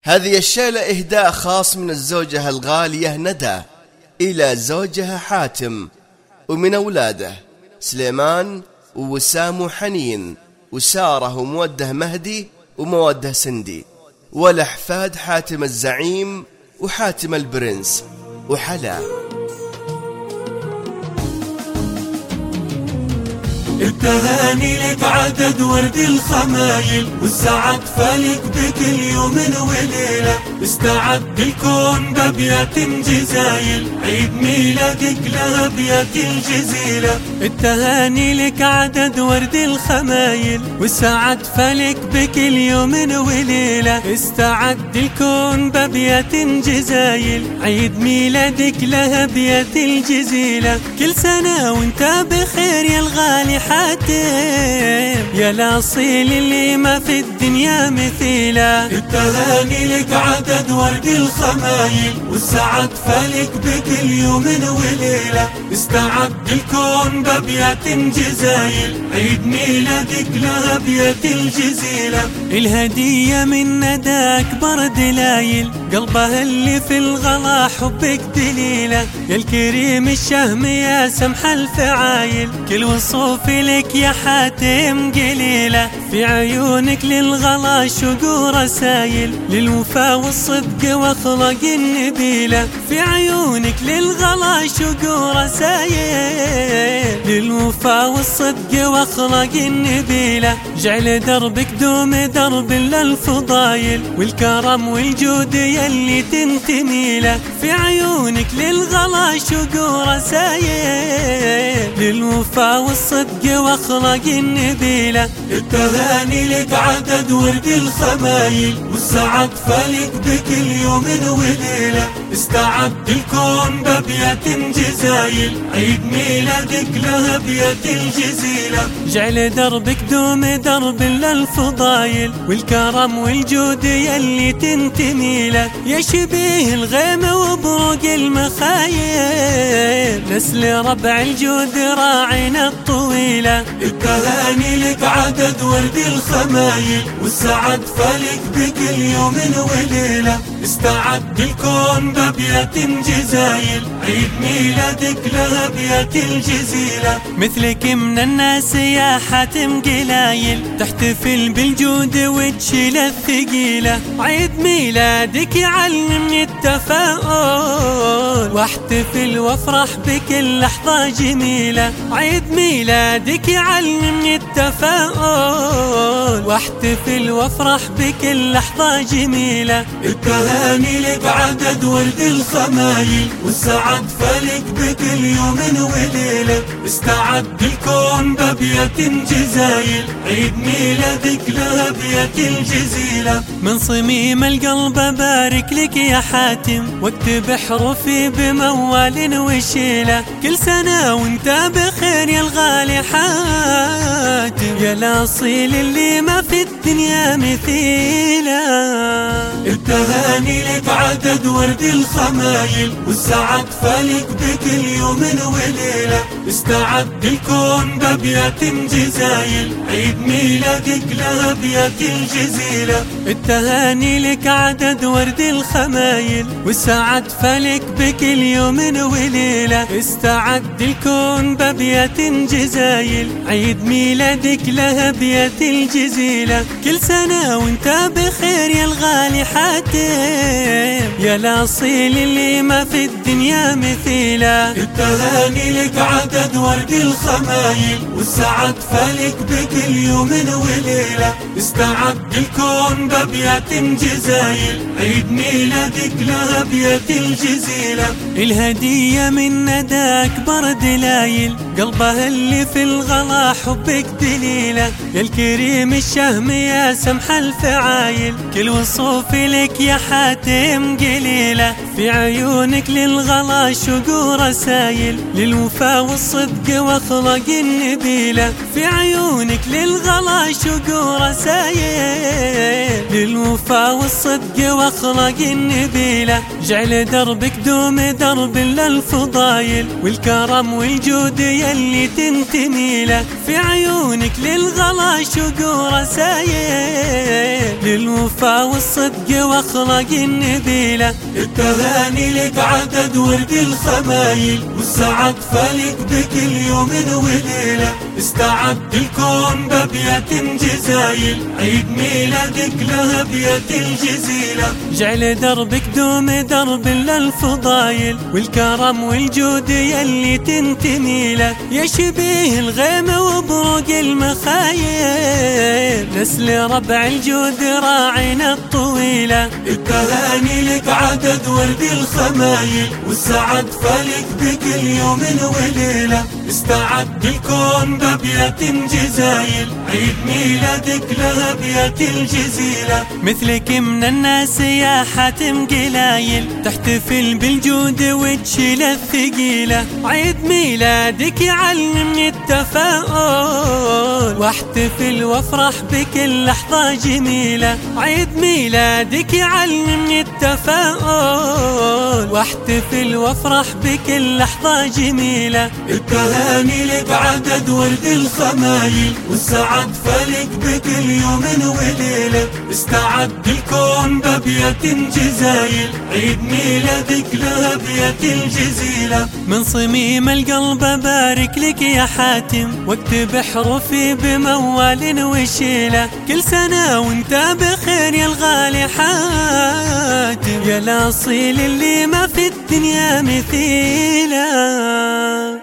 هذه الشيلة إهداء خاص من الزوجة الغالية ندى إلى زوجها حاتم، ومن أولاده سليمان ووسام وحنين وسارة وموده مهدي وموده سندي، والأحفاد حاتم الزعيم وحاتم البرنس وحلا. التهاني لك عدد ورد الخمايل، والسعد فالك بكل يوم وليلة. استعد الكون بأبيات جزايل، عيد ميلادك لأبيات الجزيلة. التهاني لك عدد ورد الخمايل، والسعد فالك بكل يوم وليلة. استعد الكون بأبيات جزايل، عيد ميلادك لأبيات الجزيلة. كل سنة وانت بخير يا الغالي حاتم، يا الأصيل اللي ما في الدنيا مثيله. التهاني لك عدد ورد الخمايل، والسعد فالك بكل يوم وليلة. استعد الكون بأبيات جزايل، عيد ميلادك لأبيات الجزيلة. الهدية من ندى أكبر دلايل، قلبها اللي في الغلا حبك دليله. يا الكريم الشهم يا سمح الفعايل، كل وصوف لك يا حاتم قليلة. في عيونك للغلا شوق ورسايل، للوفا والصدق واخلاق النبيلة. في عيونك للغلا شوق ورسايل، للوفا والصدق واخلاق النبيلة. جعل دربك دوم درب للفضايل، والكرم والجود يلي تنتمي له. في عيونك للغلا شوق ورسايل، للوفا والصدق واخلاق النبيلة. التهاني لك عدد ورد الخمايل، والسعد فالك بكل يوم وليلة. استعد الكون بأبيات جزايل، عيد ميلادك لأبيات الجزيلة. جعل دربك دوم درب للفضايل، والكرم والجود يلي تنتمي له. يا شبيه الغيم وبروق المخايل، نسل ربع الجود راعينا الطويلة. التهاني لك عدد ورد الخمايل، والسعد فالك بكل يوم وليلة. استعد الكون بأبيات جزايل، عيد ميلادك لأبيات الجزيلة. مثلك من الناس يا حاتم قلايل، تحتفل بالجود وتشيل الثقيلة. عيد ميلادك يعلمني التفاؤل، واحتفل وافرح بكل لحظة جميلة. عيد ميلادك يعلمني التفاؤل، واحتفل وافرح بكل لحظة جميلة. التهاني لك عدد ورد الخمايل، والسعد فالك بكل يوم وليلة. استعد الكون بأبيات جزايل، عيد ميلادك لأبيات الجزيلة. من صميم القلب بارك لك يا حاتم، واكتب حروفي بموال وشيلة. كل سنة وانت بخير يا الغالي حاتم، يا الأصيل اللي ما في الدنيا مثيله. التهاني لك عدد ورد الخمايل، والسعد فالك بكل يوم وليلة. استعد الكون بأبيات جزايل، عيد ميلادك لأبيات الجزيلة. التهاني لك عدد ورد الخمايل، والسعد فالك بكل يوم وليلة. استعد الكون بأبيات جزايل، عيد ميلادك لأبيات الجزيلة. كل سنة وانت بخير يا الغالي حاتم، يا الأصيل اللي ما في الدنيا مثيله. التهاني لك عدد ورد الخمايل، والسعد فالك بكل يوم وليلة. استعد الكون بأبيات جزايل، عيد ميلادك لأبيات الجزيلة. الهدية من ندى أكبر دلايل، قلبها اللي في الغلا حبك دليله. يا الكريم الشهم يا سمح الفعايل، كل وصوف لك يا حاتم قليلة. في عيونك للغلا شوق ورسايل، للوفا والصدق واخلاق النبيلة. في عيونك للغلا شوق ورسايل، للوفا والصدق واخلاق النبيلة. جعل دربك دوم درب للفضايل، والكرم والجود يلي تنتمي له، في عيونك للغلا شوق ورسايل، للوفا والصدق واخلاق النبيله. التهاني لك عدد ورد الخمايل، والسعد فالك بكل يوم وليله. استعد الكون بابيات جزايل، عيد ميلادك لها بيات الجزيله. جعل دربك دوم درب للفضايل، والكرم والجود يلي تنتمي له، يا شبيه الغيم وبروق المخايل، نسل ربع الجود راعينا الطويله. التهاني لك عدد ورد الخمايل، والسعد فالك بكل يوم وليله. استعد الكون بابيات جزايل، عيد ميلادك لها بيات الجزيله. مثلك من الناس يا حاتم قلايل، تحتفل بالجود وتشيل الثقيله. عيد ميلادك يعلمني التفاؤل، واحتفل وافرح بكل لحظه جميله. عيد ميلادك يعلمني التفاؤل، واحتفل وافرح بكل لحظه جميله. التهاني لك عدد ورد الخمايل، والسعد فالك بكل يوم وليله. استعد الكون بابيات جزايل، عيد ميلادك لها بيات الجزيله. من صميم القلب بارك لك يا حاتم، واكتب حروفي بموال وشيله. كل سنه وانت بخير يا الغالي حاتم، يا الاصيل اللي ما في الدنيا مثيله.